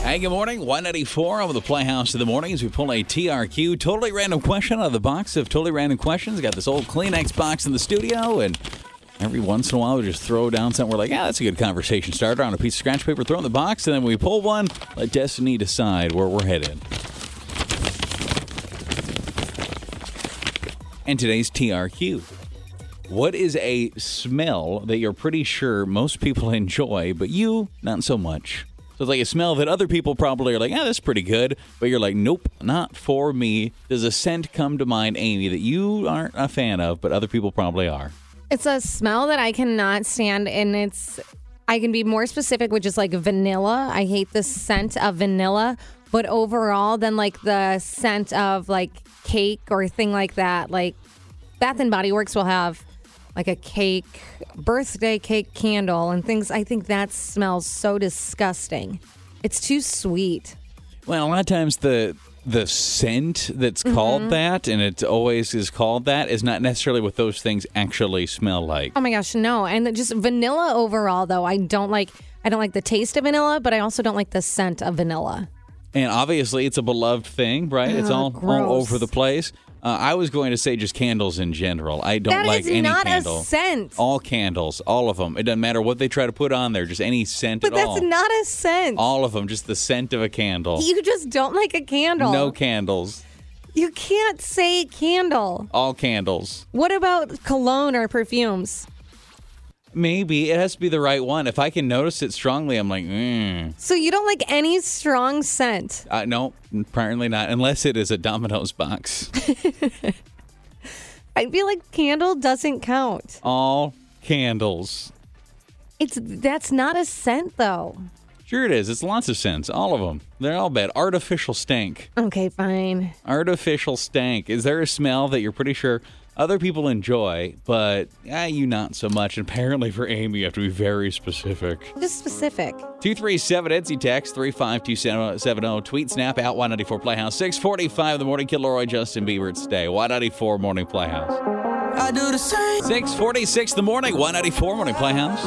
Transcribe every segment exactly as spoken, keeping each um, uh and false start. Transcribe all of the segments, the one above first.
Hey, good morning. one ninety-four over the Playhouse of the morning as we pull a T R Q, totally random question out of the box of totally random questions. Got this old Kleenex box in the studio, and every once in a while we just throw down something. We're like, yeah, that's a good conversation starter on a piece of scratch paper, throw it in the box, and then we pull one, let Destiny decide where we're headed. And today's T R Q. What is a smell that you're pretty sure most people enjoy, but you, not so much? So it's like a smell that other people probably are like, yeah, that's pretty good. But you're like, nope, not for me. Does a scent come to mind, Amy, that you aren't a fan of, but other people probably are? It's a smell that I cannot stand, and it's, I can be more specific, which is like vanilla. I hate the scent of vanilla. But overall, then like the scent of like cake or a thing like that, like Bath and Body Works will have like a cake, birthday cake candle and things. I think that smells so disgusting. It's too sweet. Well, a lot of times the the scent that's mm-hmm. called that, and it always is called that, is not necessarily what those things actually smell like. Oh my gosh, no. And just vanilla overall, though, I don't like. I don't like the taste of vanilla, but I also don't like the scent of vanilla. And obviously, it's a beloved thing, right? Ugh, it's all, gross. all over the place. Uh, I was going to say just candles in general. I don't that like any not candle. A scent. All candles, all of them. It doesn't matter what they try to put on there, just any scent but at all. But that's not a scent. All of them, just the scent of a candle. You just don't like a candle. No candles. You can't say candle. All candles. What about cologne or perfumes? Maybe. It has to be the right one. If I can notice it strongly, I'm like, mm. So you don't like any strong scent? Uh, no, apparently not, unless it is a Domino's box. I feel like candle doesn't count. All candles. It's That's not a scent, though. Sure it is. It's lots of scents. All of them. They're all bad. Artificial stank. Okay, fine. Artificial stank. Is there a smell that you're pretty sure other people enjoy, but eh, you not so much? And apparently for Amy, you have to be very specific. Just specific. two three seven, Etsy text, three five two seven zero. Tweet, snap, out, Y ninety-four Playhouse. six forty-five in the morning, Kid Leroy, Justin Bieber, it's Stay. Y ninety-four Morning Playhouse. I do the same. six forty-six in the morning, Y ninety-four Morning Playhouse.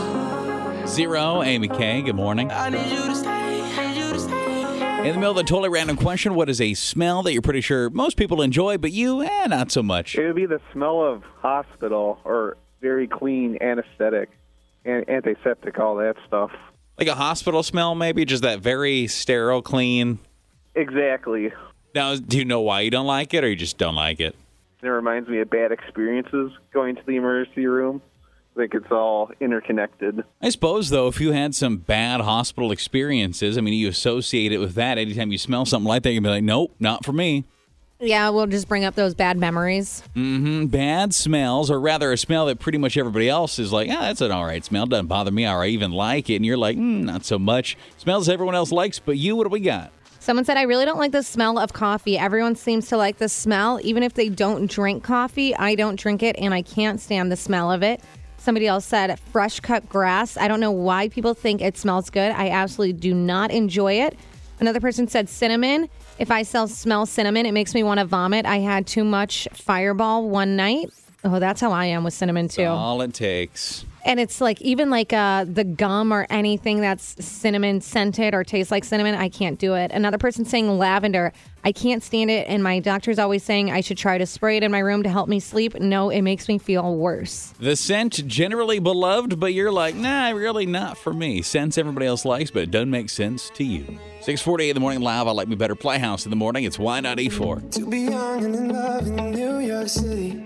Zero, Amy K, good morning. I need you to stay. I need you to stay. In the middle of the totally random question, what is a smell that you're pretty sure most people enjoy, but you, eh, not so much? It would be the smell of hospital or very clean anesthetic, and antiseptic, all that stuff. Like a hospital smell, maybe? Just that very sterile, clean? Exactly. Now, do you know why you don't like it, or you just don't like it? It reminds me of bad experiences going to the emergency room. I think it's all interconnected. I suppose, though, if you had some bad hospital experiences, I mean, you associate it with that. Anytime you smell something like that, you can be like, nope, not for me. Yeah, we'll just bring up those bad memories. Mm-hmm. Bad smells, or rather a smell that pretty much everybody else is like, ah, that's an all right smell. Doesn't bother me, or I even like it. And you're like, mm, not so much. Smells everyone else likes, but you, what do we got? Someone said, I really don't like the smell of coffee. Everyone seems to like the smell. Even if they don't drink coffee, I don't drink it, and I can't stand the smell of it. Somebody else said fresh cut grass. I don't know why people think it smells good. I absolutely do not enjoy it. Another person said cinnamon. If I sell, smell cinnamon, it makes me want to vomit. I had too much Fireball one night. Oh, that's how I am with cinnamon, too. That's all it takes. And it's like, even like uh, the gum or anything that's cinnamon scented or tastes like cinnamon, I can't do it. Another person saying lavender. I can't stand it. And my doctor's always saying I should try to spray it in my room to help me sleep. No, it makes me feel worse. The scent generally beloved, but you're like, nah, really not for me. Scents everybody else likes, but it doesn't make sense to you. six forty-eight in the morning live. I Like Me Better Playhouse in the morning. It's Y ninety-four. To be young and in love in New York City.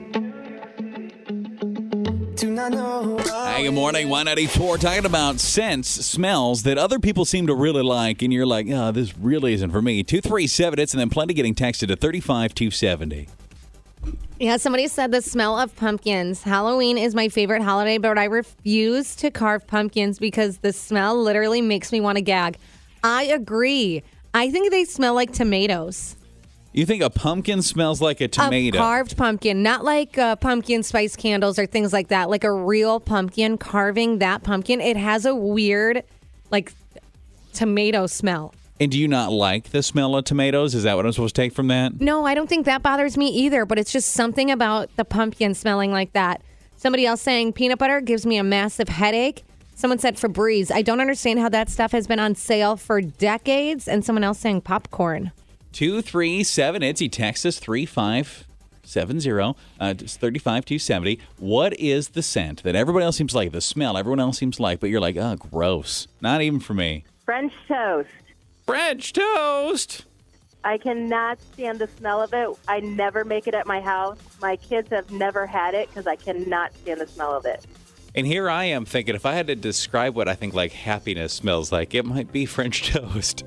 Do not know. Hey, good morning, Y ninety-four. Talking about scents, smells that other people seem to really like, and you're like, oh, this really isn't for me. two three seven, it's and then plenty getting texted to thirty-five two seventy. Yeah, somebody said the smell of pumpkins. Halloween is my favorite holiday, but I refuse to carve pumpkins because the smell literally makes me want to gag. I agree. I think they smell like tomatoes. You think a pumpkin smells like a tomato? A carved pumpkin, not like uh, pumpkin spice candles or things like that. Like a real pumpkin, carving that pumpkin, it has a weird, like, tomato smell. And do you not like the smell of tomatoes? Is that what I'm supposed to take from that? No, I don't think that bothers me either, but it's just something about the pumpkin smelling like that. Somebody else saying peanut butter gives me a massive headache. Someone said Febreze. I don't understand how that stuff has been on sale for decades. And someone else saying popcorn. two three seven Itzy, Texas three five seven zero, uh, thirty-five two seventy. What is the scent that everybody else seems like, the smell everyone else seems like, but you're like, oh, gross. Not even for me. French toast. French toast. I cannot stand the smell of it. I never make it at my house. My kids have never had it because I cannot stand the smell of it. And here I am thinking, if I had to describe what I think like happiness smells like, it might be French toast.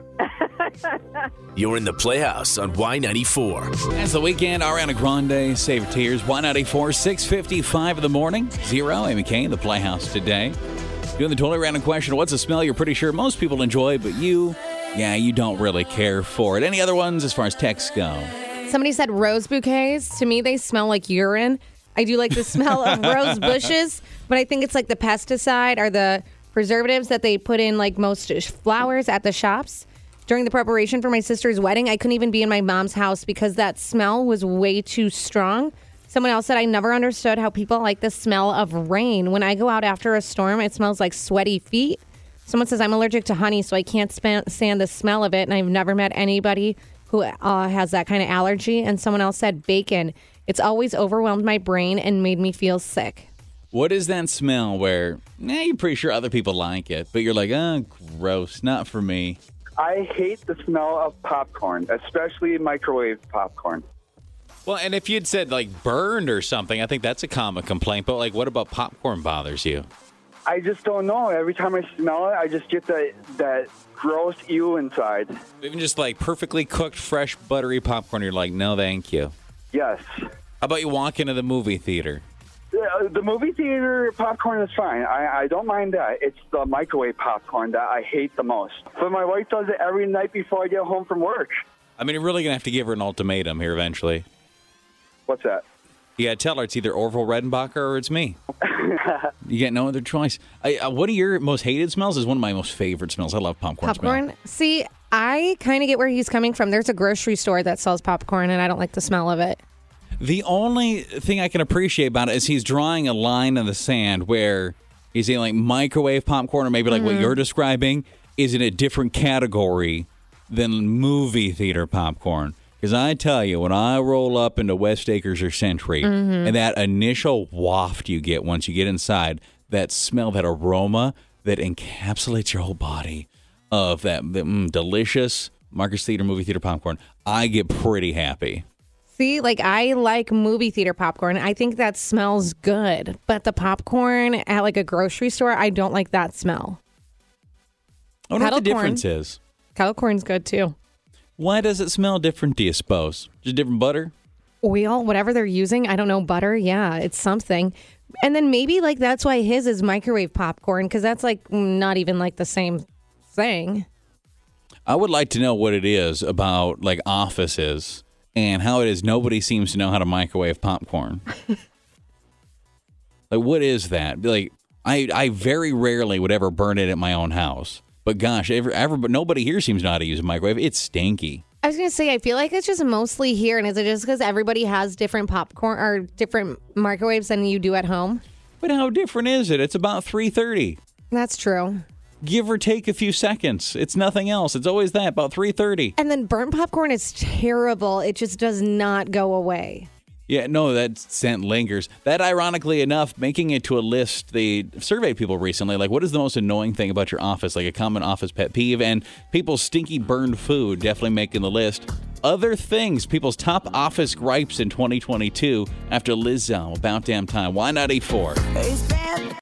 You're in the Playhouse on Y ninety-four. As the weekend, Ariana Grande, Save Tears, Y ninety-four, six fifty-five in the morning. Zero, Amy Kane, the Playhouse today. Doing the totally random question, what's a smell you're pretty sure most people enjoy, but you, yeah, you don't really care for it. Any other ones as far as texts go? Somebody said rose bouquets. To me, they smell like urine. I do like the smell of rose bushes, but I think it's like the pesticide or the preservatives that they put in like most flowers at the shops. During the preparation for my sister's wedding, I couldn't even be in my mom's house because that smell was way too strong. Someone else said, I never understood how people like the smell of rain. When I go out after a storm, it smells like sweaty feet. Someone says, I'm allergic to honey, so I can't span- stand the smell of it, and I've never met anybody who uh, has that kind of allergy. And someone else said, bacon. It's always overwhelmed my brain and made me feel sick. What is that smell where, nah, you're pretty sure other people like it, but you're like, oh, gross, not for me. I hate the smell of popcorn, especially microwave popcorn. Well, and if you'd said, like, burned or something, I think that's a common complaint. But, like, what about popcorn bothers you? I just don't know. Every time I smell it, I just get that, that gross ew inside. Even just, like, perfectly cooked, fresh, buttery popcorn, you're like, no, thank you. Yes. How about you walk into the movie theater? The, the movie theater popcorn is fine. I, I don't mind that. It's the microwave popcorn that I hate the most. But my wife does it every night before I get home from work. I mean, you're really going to have to give her an ultimatum here eventually. What's that? You got to tell her it's either Orville Redenbacher or it's me. You get no other choice. I, uh, one of your most hated smells is one of my most favorite smells. I love popcorn, Popcorn? smell. See, I kind of get where he's coming from. There's a grocery store that sells popcorn, and I don't like the smell of it. The only thing I can appreciate about it is he's drawing a line in the sand where he's saying like microwave popcorn or maybe like mm-hmm. what you're describing is in a different category than movie theater popcorn. Because I tell you, when I roll up into West Acres or Century mm-hmm. and that initial waft you get once you get inside, that smell, that aroma that encapsulates your whole body of that, that mm, delicious Marcus Theater movie theater popcorn, I get pretty happy. See, like, I like movie theater popcorn. I think that smells good. But the popcorn at, like, a grocery store, I don't like that smell. I wonder what the difference is. Kettle corn's good, too. Why does it smell different, do you suppose? Just different butter? Oil, whatever they're using. I don't know, butter. Yeah, it's something. And then maybe, like, that's why his is microwave popcorn, because that's, like, not even, like, the same thing. I would like to know what it is about, like, offices and how it is nobody seems to know how to microwave popcorn. Like, what is that? Like, I, I very rarely would ever burn it at my own house. But gosh, ever, ever, but nobody here seems to know how to use a microwave. It's stinky. I was going to say, I feel like it's just mostly here. And is it just because everybody has different popcorn or different microwaves than you do at home? But how different is it? It's about three thirty. That's true. Give or take a few seconds. It's nothing else. It's always that, about three thirty. And then burnt popcorn is terrible. It just does not go away. Yeah, no, that scent lingers. That, ironically enough, making it to a list, they surveyed people recently, like, what is the most annoying thing about your office? Like a common office pet peeve, and people's stinky burned food definitely making the list. Other things, people's top office gripes in twenty twenty-two after Lizzo, About Damn Time. Y ninety-four.